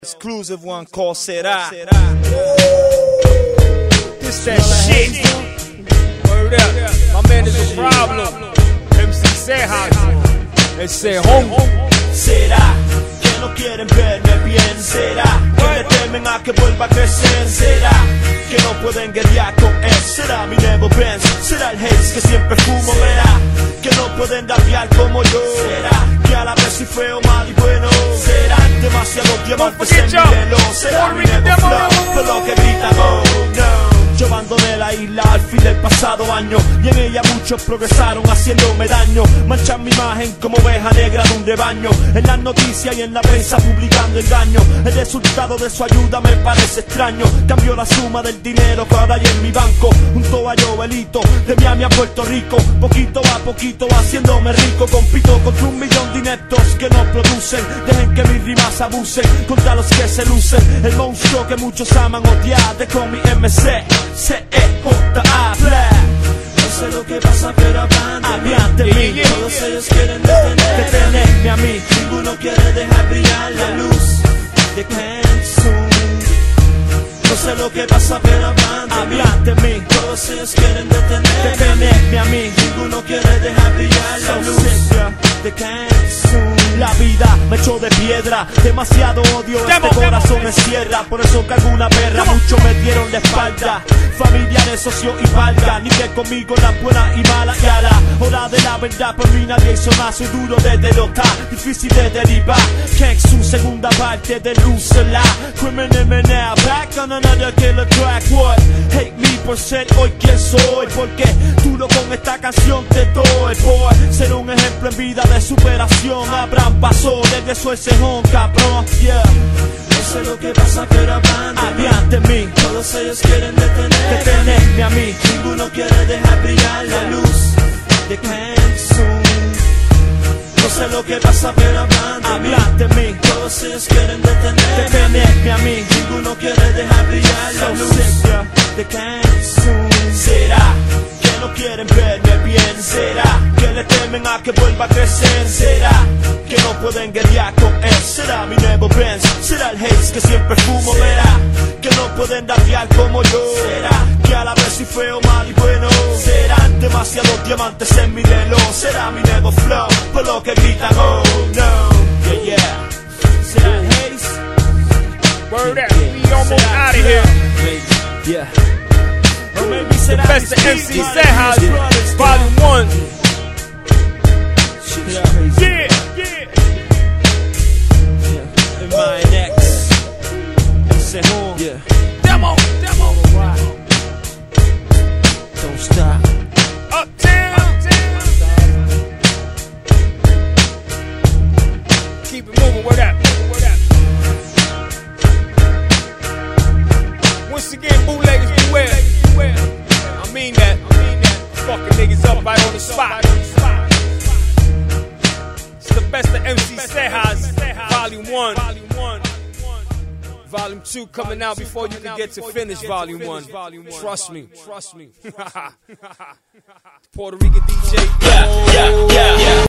Exclusive one called Será. This that shit. Word up. My man is a problem. MC Sejas. They say home. Será que no quieren verme bien. Será que me temen a que vuelva a crecer. Será que no pueden guerrear con él. Será mi nuevo Benz. Será el haze que siempre fumo. Verá que no pueden rapear como yo. Será que a la vez soy feo, mal y bueno. Será demasiados diamantes en mi reloj. Será mi nuevo flow, por lo que gritan oh no. Yo abandoné la isla al fin del pasado año y en ella muchos progresaron haciéndome daño. Manchan mi imagen como oveja negra de un rebaño. En las noticias y en la prensa publicando engaños. El resultado de su ayuda me parece extraño. Cambió la suma del dinero que ahora hay en mi banco. Junto a Joelito, de Miami a Puerto Rico. Poquito a poquito haciéndome rico. Compito contra 1 millón de ineptos que no producen. Dejen que mis rimas abusen contra los que se lucen. El monstruo que muchos aman odiar de con mi MC C-E-J-A No sé lo que pasa pero hablan de mí. Todos ellos quieren detenerme a mí. Ninguno quiere dejar brillar la luz de Kensun. No sé lo que pasa pero hablan de mí. Todos ellos quieren detenerme a mí. Ninguno quiere dejar brillar la luz de Kensun. La vida me echó de piedra, demasiado odio, este corazón me cierra. Por eso que alguna perra, muchos me dieron la espalda. Familiares, socios y valga, ni que conmigo la buena y mala. Y a la hora de la verdad, por mí nadie hizo más. Soy duro de derrotar, difícil de derivar. Kensun, segunda parte de Lucela. Criminal me now, back on another killer track. What? Hate me por ser hoy quien soy. Porque duro con esta canción te doy. Por ser un ejemplo en vida de superación. Abraham pasó, regresó el cejón, cabrón, yeah. No sé lo que pasa pero hablan de mí. Todos ellos quieren detenerme a mí. Ninguno quiere dejar brillar la luz de Kensun. No sé lo que pasa pero hablan de mí. Todos ellos quieren detenerme a mí. Ninguno quiere dejar brillar la luz de Kensun. Será que no quieren verme bien. Será que le temen a que vuelva a crecer. Será que no pueden guerrear con él. Será mi nuevo Benz. Será el haze que siempre fumo. Verá que no pueden rapear como yo. Será que a la vez soy feo, mal y bueno. Serán demasiados diamantes en mi reloj. Será mi nuevo flow, por lo que gritan oh no. Yeah, yeah. Será el haze. Word up. We almost out of here. Yeah. The best of MC Sejas, Volume 1. Yeah, yeah. And my next. Yeah. Demo. Don't stop. Uptown. Keep it moving. Word up. Once again, bootleggers beware. I mean that. Fucking niggas up right on the spot. It's the best of MC Sejas, Volume 1. Volume 2 coming out before you can get to finish Volume 1. Trust me. Puerto Rican DJ. Yeah.